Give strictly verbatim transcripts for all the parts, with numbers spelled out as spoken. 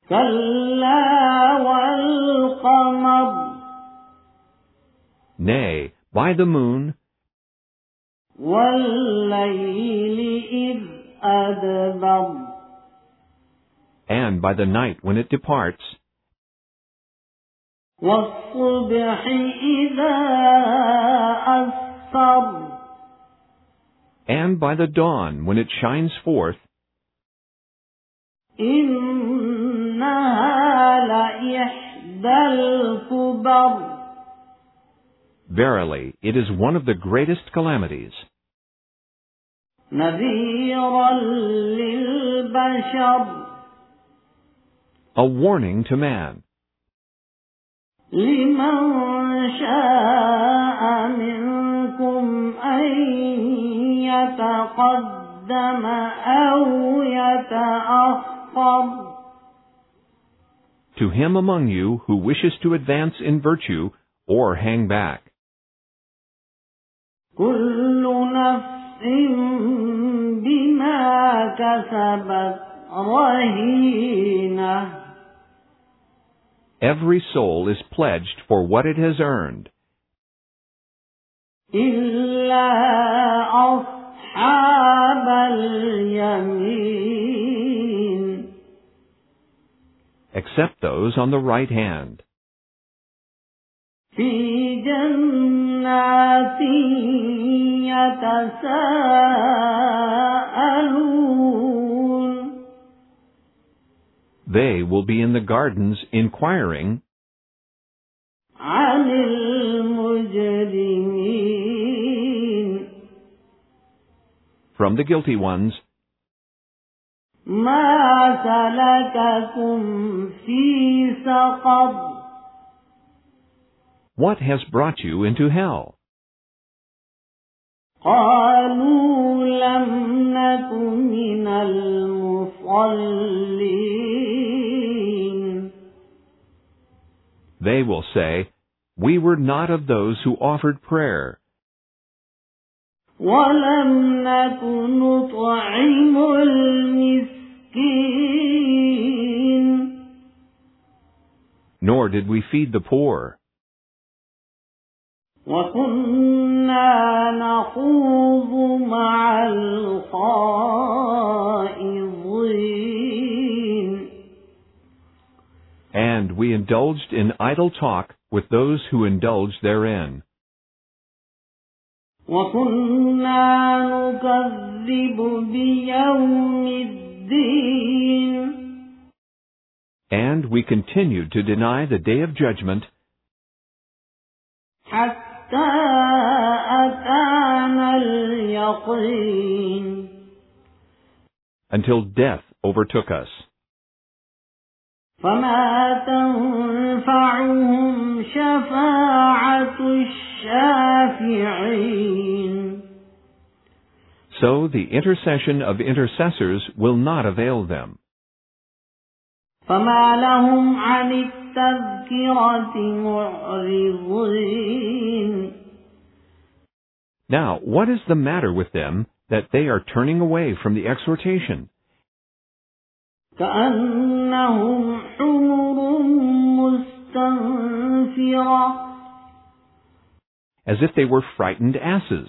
كلا والقمر. Nay, by the moon, والليل إذ أدبر. and by the night when it departs, والصبح إذا أسفر. and by the dawn when it shines forth, إنها لإحدى الكبر. verily, it is one of the greatest calamities, نذيرا للبشر. a warning to man, لمن شاء منكم أن يتقدم أو يتأخر. to him among you who wishes to advance in virtue or hang back. كل نفس بما كسبت رهينة. Every soul is pledged for what it has earned, إلا أصحاب اليمين. except those on the right hand, في جنات يتساءلون. they will be in the gardens inquiring عن المجرمين. from the guilty ones, ما سلككم في سقر. what has brought you into hell? قالوا لم نك من المصلين. They will say, we were not of those who offered prayer, ولم نك نطعم المسكين. nor did we feed the poor, وكنا نخوض مع الخائضين. and we indulged in idle talk with those who indulged therein. وكنا نكذب بيوم الدين. And we continued to deny the day of judgment حتى أتانا اليقين. until death overtook us. فما تنفعهم شفاعة الشافعين. So the intercession of intercessors will not avail them. فما لهم عن التذكرة معرضين. Now, what is the matter with them that they are turning away from the exhortation? كأنهم حمر مستنفرة. As if they were frightened asses,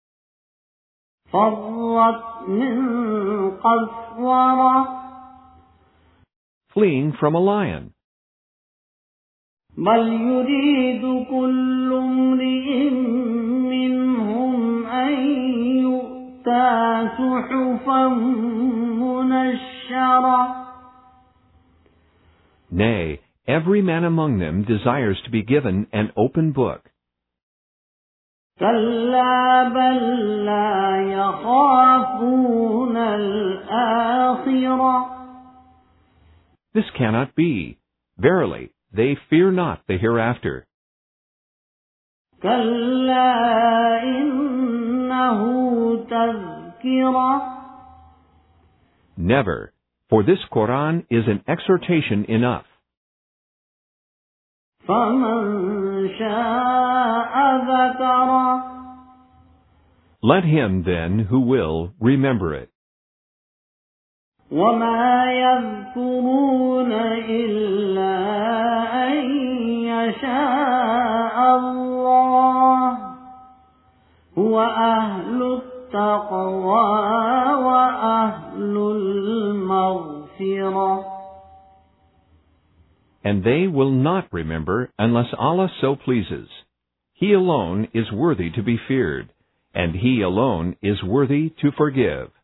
فرت من قسورة. fleeing from a lion. بل يريد كل امرئ منهم أن يؤتى صحفا منشرة. Nay, every man among them desires to be given an open book. كلا بل لا يخافون الآخرة. This cannot be. Verily, they fear not the hereafter. كلا إنه تذكرة. Never, for this Quran is an exhortation enough. فمن شاء ذكره. Let him then who will remember it. وما يذكرون إلا أن يشاء الله هو أهل التقوى وأهل المغفرة. And they will not remember unless Allah so pleases. He alone is worthy to be feared, and He alone is worthy to forgive.